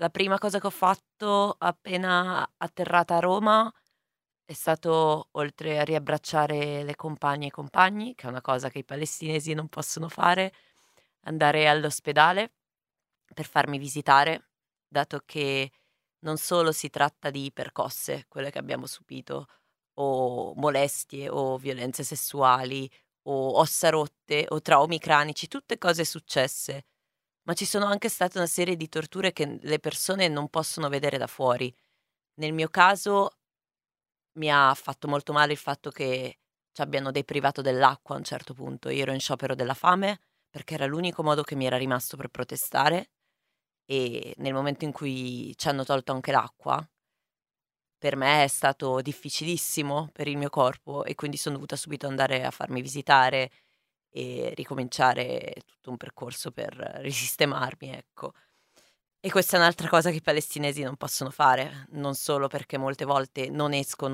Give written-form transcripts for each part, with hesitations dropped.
La prima cosa che ho fatto appena atterrata a Roma è stato, oltre a riabbracciare le compagne e i compagni, che è una cosa che i palestinesi non possono fare, andare all'ospedale per farmi visitare, dato che non solo si tratta di percosse, quelle che abbiamo subito, o molestie o violenze sessuali o ossa rotte o traumi cranici, tutte cose successe, ma ci sono anche state una serie di torture che le persone non possono vedere da fuori. Nel mio caso mi ha fatto molto male il fatto che c'abbiano deprivato dell'acqua a un certo punto. Io ero in sciopero della fame perché era l'unico modo che mi era rimasto per protestare e nel momento in cui ci hanno tolto anche l'acqua, per me è stato difficilissimo per il mio corpo e quindi son dovuta subito andare a farmi visitare e ricominciare tutto un percorso per risistemarmi, ecco. E questa è un'altra cosa che i palestinesi non possono fare, non solo perché molte volte non escono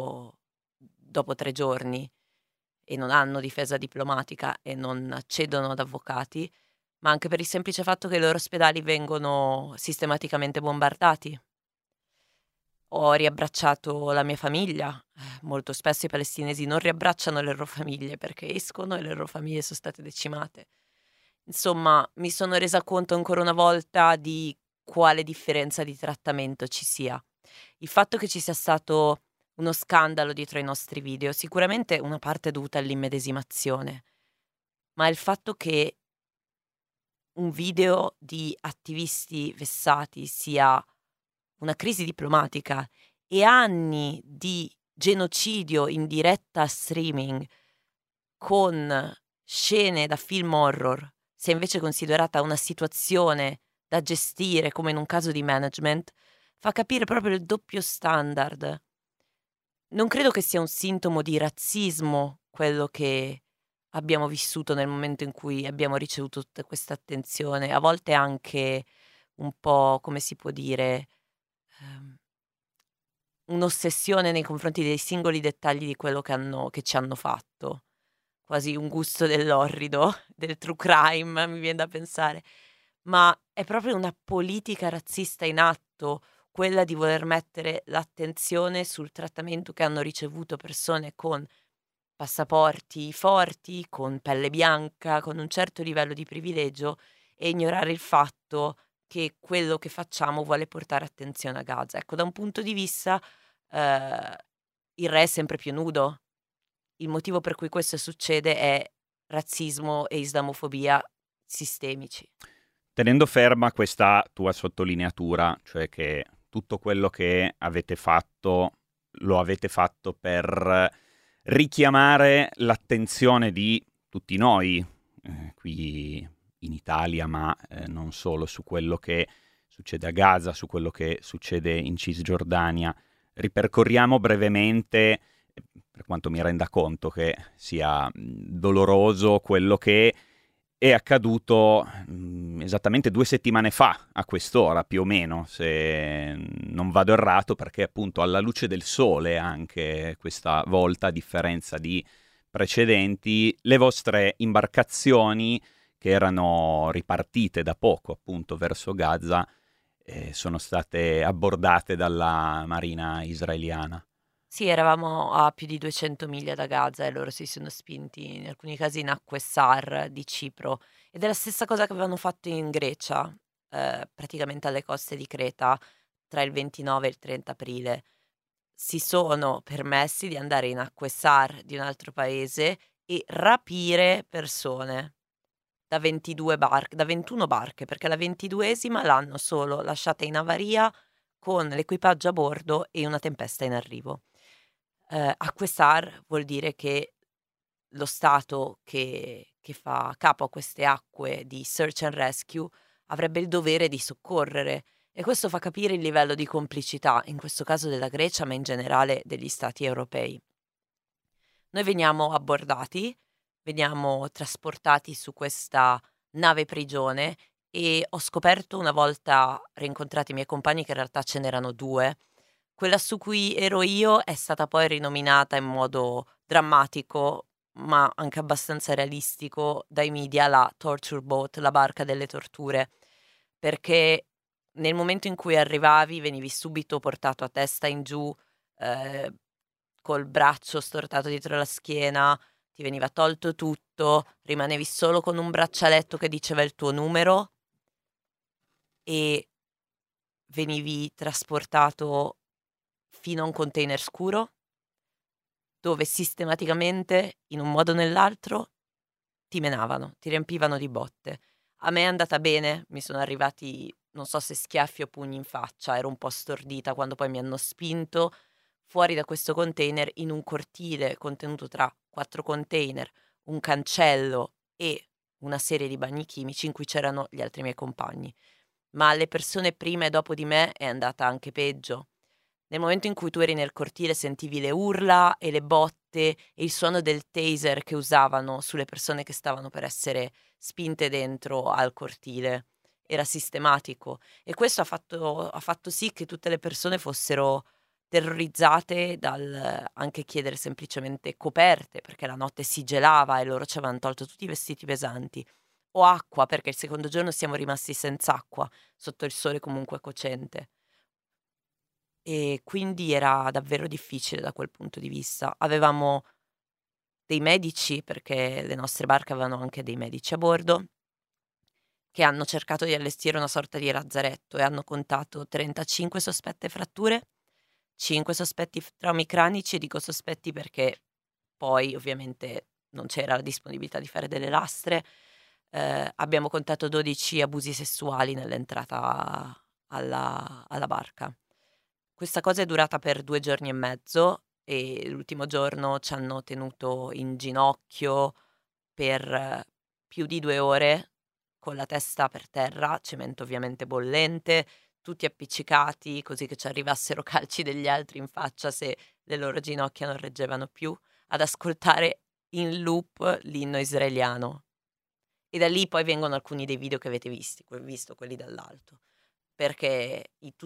dopo 3 giorni e non hanno difesa diplomatica e non accedono ad avvocati, ma anche per il semplice fatto che i loro ospedali vengono sistematicamente bombardati. Ho riabbracciato la mia famiglia. Molto spesso i palestinesi non riabbracciano le loro famiglie perché escono e le loro famiglie son state decimate. Insomma, mi sono resa conto ancora una volta di quale differenza di trattamento ci sia. Il fatto che ci sia stato uno scandalo dietro ai nostri video, sicuramente una parte è dovuta all'immedesimazione, ma il fatto che un video di attivisti vessati sia una crisi diplomatica e anni di genocidio in diretta streaming con scene da film horror sia invece considerata una situazione da gestire come in un caso di management, fa capire proprio il doppio standard. Non credo che sia un sintomo di razzismo quello che abbiamo vissuto nel momento in cui abbiamo ricevuto tutta questa attenzione, a volte anche un po', come si può dire, ehm, un'ossessione nei confronti dei singoli dettagli di quello che ci hanno fatto. Quasi un gusto dell'orrido, del true crime, mi vien da pensare. Ma è proprio una politica razzista in atto, quella di voler mettere l'attenzione sul trattamento che hanno ricevuto persone con passaporti forti, con pelle bianca, con un certo livello di privilegio e ignorare il fatto che quello che facciamo vuole portare attenzione a Gaza. Ecco, da un punto di vista, ehm, il re è sempre più nudo. Il motivo per cui questo succede è razzismo e islamofobia sistemici. Tenendo ferma questa tua sottolineatura, cioè che tutto quello che avete fatto lo avete fatto per richiamare l'attenzione di tutti noi, qui in Italia, ma non solo, su quello che succede a Gaza, su quello che succede in Cisgiordania. Ripercorriamo brevemente, per quanto mi renda conto che sia doloroso, quello che è accaduto esattamente 2 settimane fa, a quest'ora più o meno, se non vado errato, perché appunto alla luce del sole anche questa volta, a differenza di precedenti, le vostre imbarcazioni che erano ripartite da poco appunto verso Gaza sono state abbordate dalla marina israeliana. Sì, eravamo a più di 200 miglia da Gaza e loro si sono spinti, in alcuni casi in acque SAR di Cipro. Ed è la stessa cosa che avevano fatto in Grecia, praticamente alle coste di Creta, tra il 29 e il 30 aprile. Si sono permessi di andare in acque SAR di un altro paese e rapire persone da 22 da 21 barche, perché la 22esima l'hanno solo lasciata in avaria con l'equipaggio a bordo e una tempesta in arrivo. Acque SAR vuol dire che lo Stato che fa capo a queste acque di search and rescue avrebbe il dovere di soccorrere e questo fa capire il livello di complicità, in questo caso della Grecia, ma in generale degli stati europei. Noi veniamo abbordati, veniamo trasportati su questa nave prigione e ho scoperto una volta rincontrati i miei compagni che in realtà ce n'erano 2. Quella su cui ero io è stata poi rinominata in modo drammatico, ma anche abbastanza realistico dai media la torture boat, la barca delle torture, perché nel momento in cui arrivavi venivi subito portato a testa in giù, col braccio stortato dietro la schiena, ti veniva tolto tutto, rimanevi solo con un braccialetto che diceva il tuo numero e venivi trasportato fino a un container scuro dove sistematicamente, in un modo o nell'altro, ti menavano, ti riempivano di botte. A me è andata bene, mi sono arrivati, non so se schiaffi o pugni in faccia, ero un po' stordita quando poi mi hanno spinto fuori da questo container in un cortile contenuto tra 4 container, un cancello e una serie di bagni chimici in cui c'erano gli altri miei compagni. Ma alle persone prima e dopo di me è andata anche peggio. Nel momento in cui tu eri nel cortile sentivi le urla e le botte e il suono del taser che usavano sulle persone che stavano per essere spinte dentro al cortile. Era sistematico e questo ha fatto sì che tutte le persone fossero terrorizzate dal anche chiedere semplicemente coperte, perché la notte si gelava e loro ci avevano tolto tutti i vestiti pesanti, o acqua, perché il secondo giorno siamo rimasti senza acqua, sotto il sole comunque cocente. E quindi era davvero difficile da quel punto di vista. Avevamo dei medici, perché le nostre barche avevano anche dei medici a bordo, che hanno cercato di allestire una sorta di lazzaretto e hanno contato 35 sospette fratture, 5 sospetti traumi cranici, e dico sospetti perché poi ovviamente non c'era la disponibilità di fare delle lastre. Abbiamo contato 12 abusi sessuali nell'entrata alla barca. Questa cosa è durata per 2 giorni e mezzo e l'ultimo giorno ci hanno tenuto in ginocchio per più di 2 ore, con la testa per terra, cemento ovviamente bollente, tutti appiccicati così che ci arrivassero calci degli altri in faccia se le loro ginocchia non reggevano più, ad ascoltare in loop l'inno israeliano. E da lì poi vengono alcuni dei video che avete visto, quelli dall'alto, perché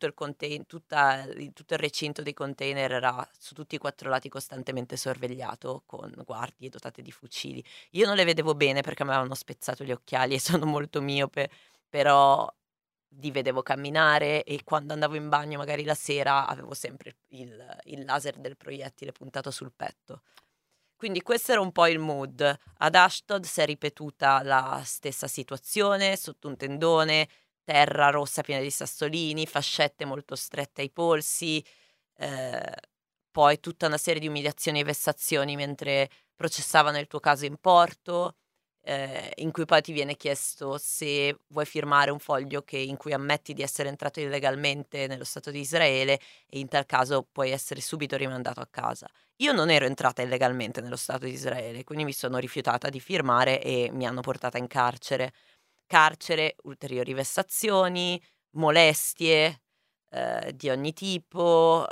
tutto il recinto dei container era su tutti i 4 lati costantemente sorvegliato con guardie dotate di fucili. Io non le vedevo bene perché mi avevano spezzato gli occhiali e sono molto miope, però li vedevo camminare e quando andavo in bagno magari la sera avevo sempre il laser del proiettile puntato sul petto. Quindi questo era un po' il mood. Ad Ashdod si è ripetuta la stessa situazione, sotto un tendone, terra rossa piena di sassolini, fascette molto strette ai polsi, eh, poi tutta una serie di umiliazioni e vessazioni mentre processavano il tuo caso in porto, in cui poi ti viene chiesto se vuoi firmare un foglio in cui ammetti di essere entrato illegalmente nello Stato di Israele e in tal caso puoi essere subito rimandato a casa. Io non ero entrata illegalmente nello Stato di Israele, quindi mi sono rifiutata di firmare e mi hanno portata in carcere. Carcere, ulteriori vessazioni, molestie di ogni tipo,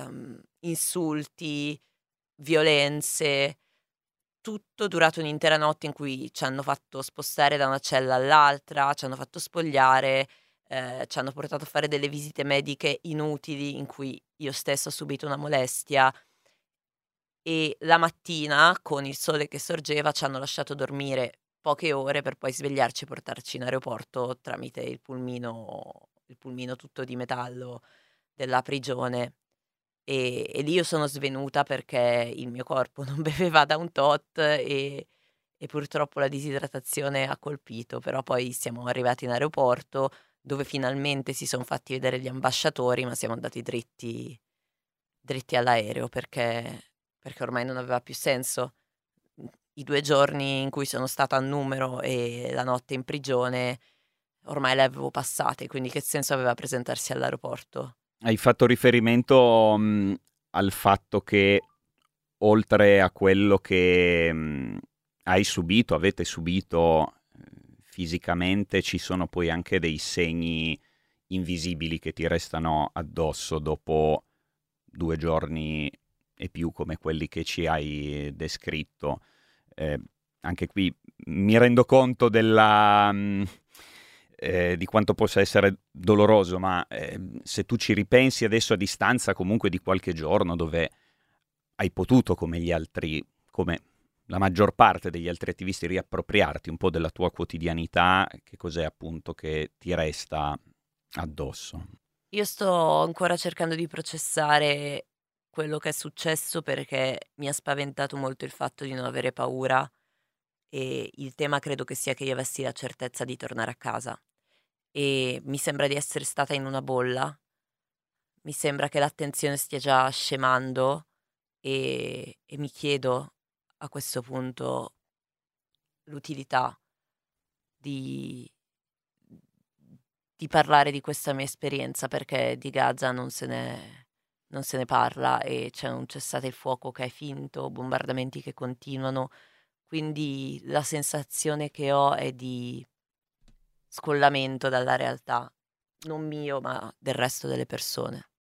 insulti, violenze, tutto durato un'intera notte in cui ci hanno fatto spostare da una cella all'altra, ci hanno fatto spogliare, ci hanno portato a fare delle visite mediche inutili in cui io stessa ho subito una molestia e la mattina, con il sole che sorgeva, ci hanno lasciato dormire poche ore per poi svegliarci e portarci in aeroporto tramite il pulmino tutto di metallo della prigione. E lì io sono svenuta perché il mio corpo non beveva da un tot e purtroppo la disidratazione ha colpito, però poi siamo arrivati in aeroporto dove finalmente si son fatti vedere gli ambasciatori, ma siamo andati dritti all'aereo perché ormai non aveva più senso. I 2 giorni in cui sono stata a Numero e la notte in prigione ormai le avevo passate, quindi che senso aveva presentarsi all'aeroporto? Hai fatto riferimento al fatto che oltre a quello che avete subito fisicamente, ci sono poi anche dei segni invisibili che ti restano addosso dopo 2 giorni e più come quelli che ci hai descritto. Anche qui mi rendo conto di quanto possa essere doloroso, ma se tu ci ripensi adesso a distanza comunque di qualche giorno dove hai potuto, come gli altri, come la maggior parte degli altri attivisti, riappropriarti un po' della tua quotidianità, che cos'è appunto che ti resta addosso. Io sto ancora cercando di processare quello che è successo perché mi ha spaventato molto il fatto di non avere paura e il tema credo che sia che io avessi la certezza di tornare a casa e mi sembra di essere stata in una bolla, mi sembra che l'attenzione stia già scemando e mi chiedo a questo punto l'utilità di parlare di questa mia esperienza perché di Gaza non se ne parla e c'è un cessate il fuoco che è finto, bombardamenti che continuano, quindi la sensazione che ho è di scollamento dalla realtà, non mio, ma del resto delle persone.